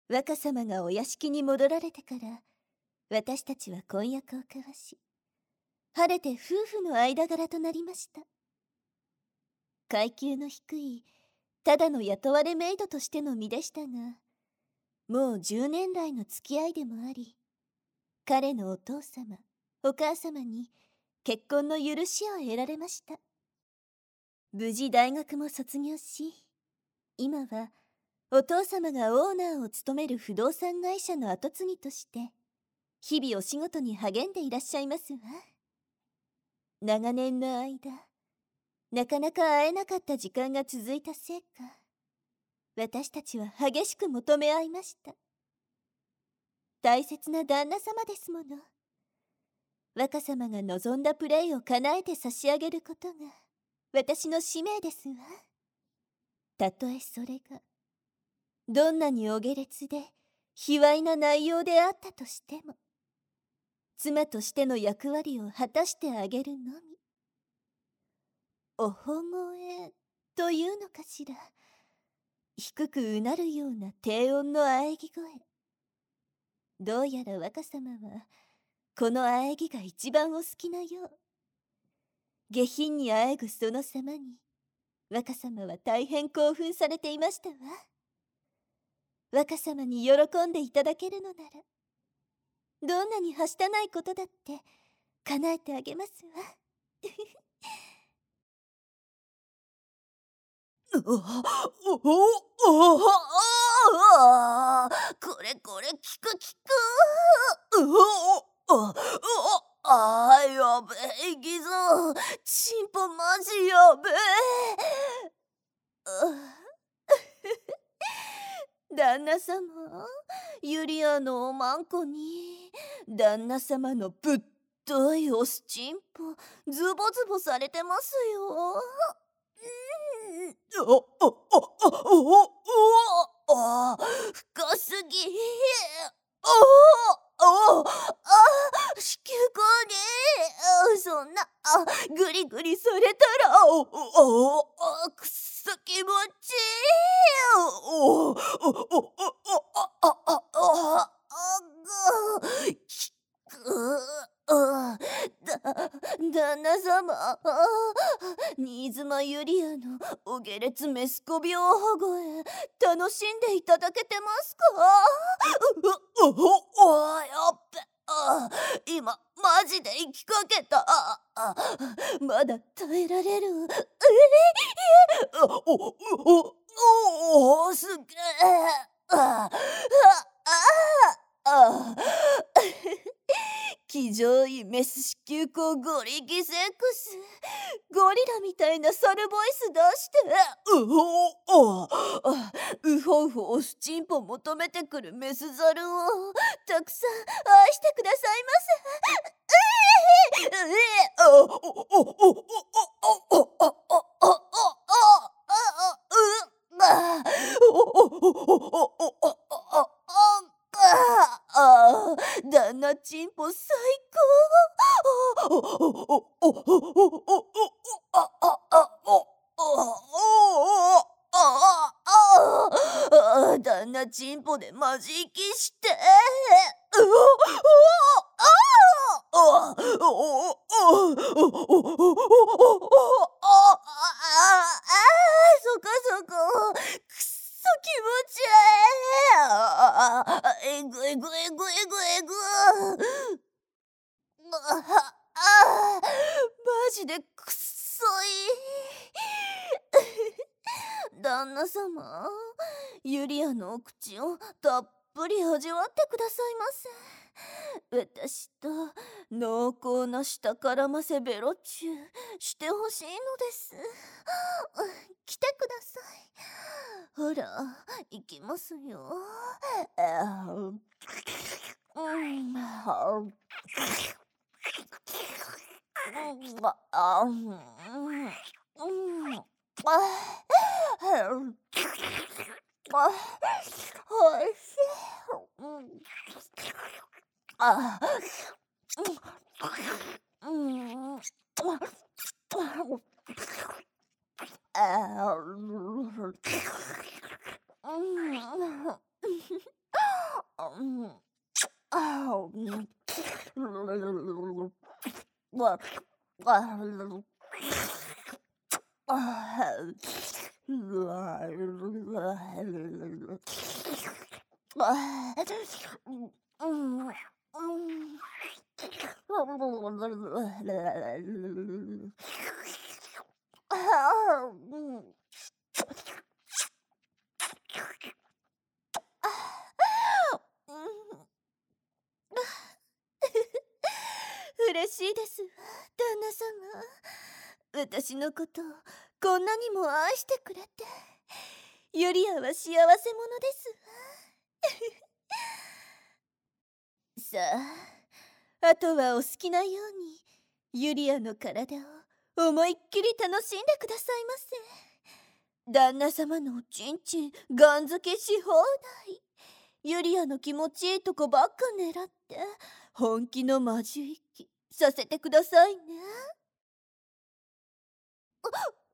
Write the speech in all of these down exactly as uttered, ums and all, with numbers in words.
若様がお屋敷に戻られてから、私たちは婚約を交わし、晴れて夫婦の間柄となりました。階級の低い、ただの雇われメイドとしての身でしたが、もう十年来の付き合いでもあり、彼のお父様、お母様に結婚の許しを得られました。無事大学も卒業し、今はお父様がオーナーを務める不動産会社の跡継ぎとして日々お仕事に励んでいらっしゃいますわ。長年の間、なかなか会えなかった時間が続いたせいか、私たちは激しく求め合いました。大切な旦那様ですもの。若様が望んだプレイを叶えて差し上げることが私の使命ですわ。たとえそれがどんなにお下劣で卑猥な内容であったとしても、妻としての役割を果たしてあげるのみ。おほ声というのかしら。低くうなるような低音の喘ぎ声。どうやら若様はこの喘ぎが一番お好きなよう。下品に喘ぐその様に若様は大変興奮されていましたわ。若様に喜んでいただけるのなら、どんなにはしたないことだって叶えてあげますわ。 うわおおおあこれこれ聞く聞くうおおおああやべえギゾチンポマジやべえ旦那様、ユリアのおまんこに旦那様のぶっといおすちんぽズボズボされてますよ。 おおおおおお深すぎおおあ子宮口にそんなあグリグリされたらおおくっそ気持ちいいおおおおおあああああぐきくだ旦那様新妻ユリアのお下劣メスコビオハ声楽しんでいただけてますか？うおおおやっべあ今マジで行きかけたああまだ耐えられるええおおおおおすげえああああ気丈いメス子宮口ゴリギセックスゴリラみたいなサルボイス出してうおおうほうほおすちんぽ求めてくるメスザルをたくさん愛してくださいませえええおおおおおおおおおああ旦那チンポ最高おおおおおおおおあああおおああ旦那チンポでマジ息してうおおああおおおおああそこそこくっそ気持ちいいえぐえぐえぐえぐえぐああマジでくっそいい旦那様ユリアのお口をたっぷり味わってくださいませ。私と濃厚な舌絡ませベロチューしてほしいのです。来てください。ほら行きますよ。うんあうんうんあおいしい。うんあうんうんあうんあ嬉しいですわ、旦那様。私のことをこんなにも愛してくれて。ユリアは幸せ者ですわ。さあ、あとはお好きなようにユリアの体を思いっきり楽しんでくださいませ。旦那様のおちんちんガン付けし放題。ユリアの気持ちいいとこばっか狙って本気の魔獣息させてくださいね。 あ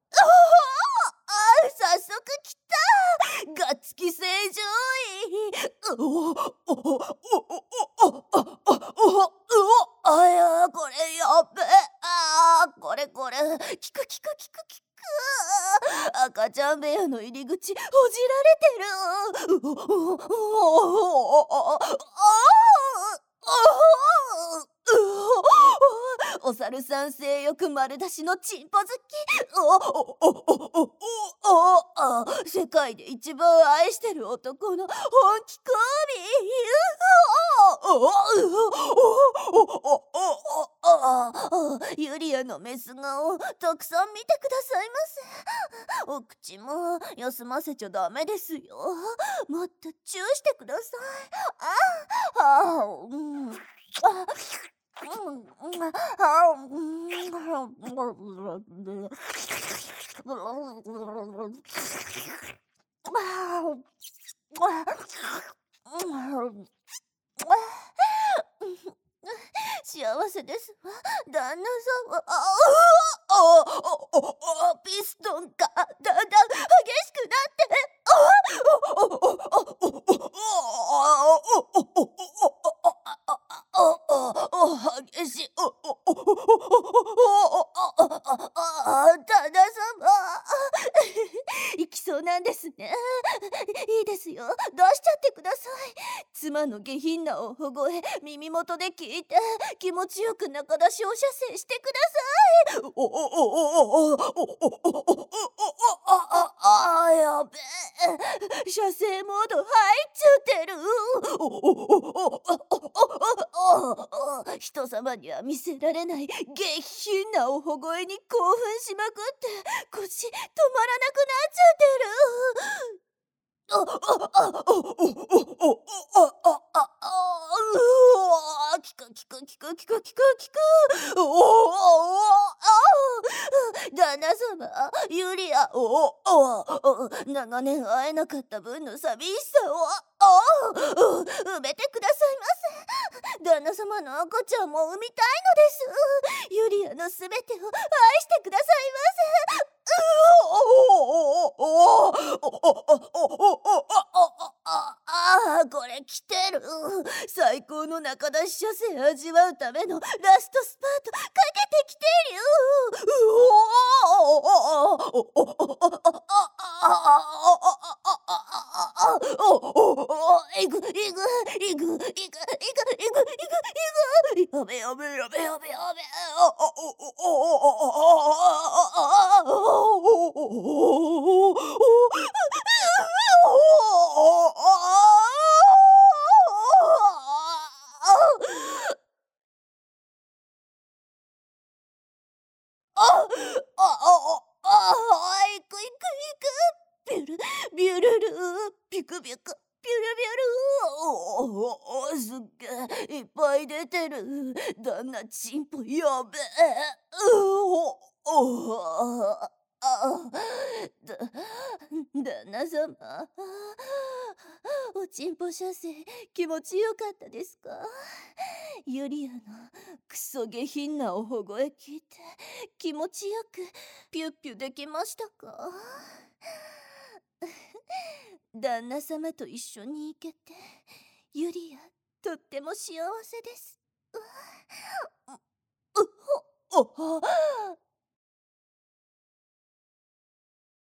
あ、早速来た。ガッツキ正常位。おおおおおおおおおあや、これやっべ。あー、これこれキクキクキクキク。赤ちゃん部屋の入り口ほじられてる。うおおおおおお猿さん性欲丸出しのチンポ好き。おおおおおおお世界で一番愛してる男の本気コビ。おおおおおおユリアのメス顔たくさん見てくださいませ。お口も休ませちゃダメですよ。もっとチューしてください。ああうんあ幸せですわ、旦那様。あああピストンがだんだん激しくなって激しい。旦那様行きそうなんですね。いいですよ、出しちゃってください。妻の下品なおほごえ耳元で聞いて気持ちよく中出しを射精してください。おおおおおおおおおあやべえ、射精モード入っちゃってる。おおおお人様には見せられない下品なおほごえに興奮しまくって腰止まらなくなっちゃってる。ああああおおおおああああキクキクキクキクキクキクおおおあ旦那様ユリアおお長年会えなかった分の寂しさを埋めてくださいませ。旦那様の赤ちゃんも産みたいのです。ユリアのすべてを愛してくださいませ。ああこれ来てる。最高の中出し射精味わうためのラストスパートかけてきてるよ。いくいくいくいくいくいくいくいくやべやべやべやべやべああああいくいくいくビュルビュルルピクピクピュルビュルおおすっげえいっぱい出てる。旦那チンポやべえ。おおあだ旦那様おちんぽ射精気持ちよかったですか。ユリアのクソ下品なおほごえ聞いて気持ちよくピュッピュできましたか。旦那様と一緒に行けてユリアとっても幸せです。 うほお